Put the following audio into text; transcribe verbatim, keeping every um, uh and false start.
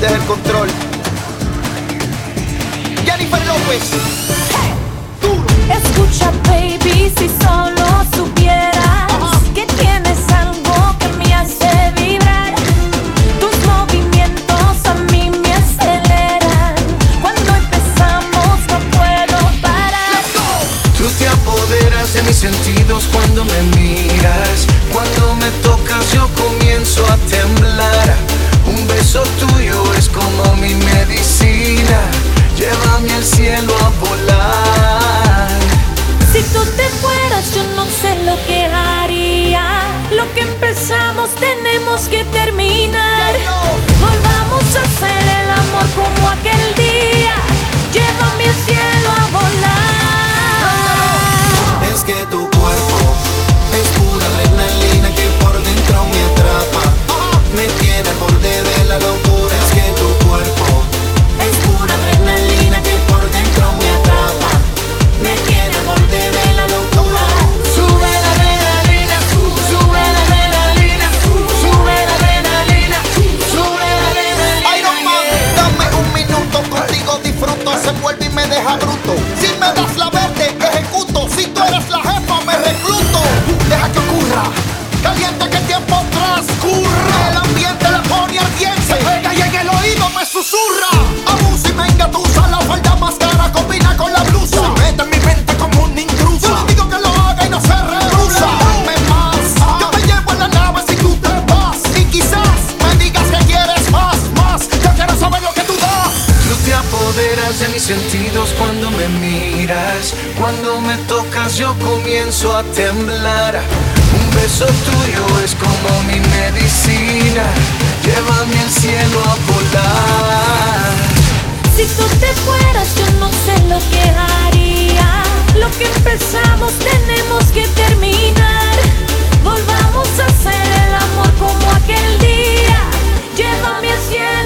pierdes el control. Jennifer López. Duro. Escucha, baby, si solo supieras uh-huh. que tienes algo que me hace vibrar. Tus movimientos a mí me aceleran. Cuando empezamos no puedo parar. Let's go. Tú te apoderas de mis sentidos cuando me miras. Cuando me tocas yo comienzo a temblar. Un beso tuyo es como mi medicina. Llévame al cielo a volar. Si tú te fueras yo no sé lo que haría. Lo que empezamos tenemos que terminar. Volvamos a hacer el amor como aquel día. Llévame al cielo a volar. Es que tu cuerpo es pura adrenalina que por dentro me atrapa. Me tiene al borde de la locura. Es que tu cuerpo es pura adrenalina que por dentro me atrapa. Me tiene al borde de la locura. Sube la adrenalina, sube la adrenalina, sube la adrenalina, sube la adrenalina. Iron Man, dame un minuto contigo, disfruto. Se vuelve y me deja bruto. Si me das la verde, ejecuto. Si tú eres la jefa, me recluto. Deja que ocurra, caliente que el tiempo transcurra. El ambiente la pone ardiente. Se pega y en el oído me susurra. Abusa y me engatusa. La falda más cara combina con la blusa. Se mete en mi mente como un intruso. Yo le digo que lo haga y no se rehúsa. Dame más, yo me llevo en la nave si tú te vas. Y quizás me digas que quieres más, más. Yo quiero saber lo que tú das. Tú te apoderas de mis sentidos cuando me miras. Cuando me tocas yo comienzo a temblar. Un beso tuyo es como mi medicina. Llévame al cielo a volar. Si tú te fueras yo no sé lo que haría. Lo que empezamos tenemos que terminar. Volvamos a hacer el amor como aquel día. Llévame al cielo.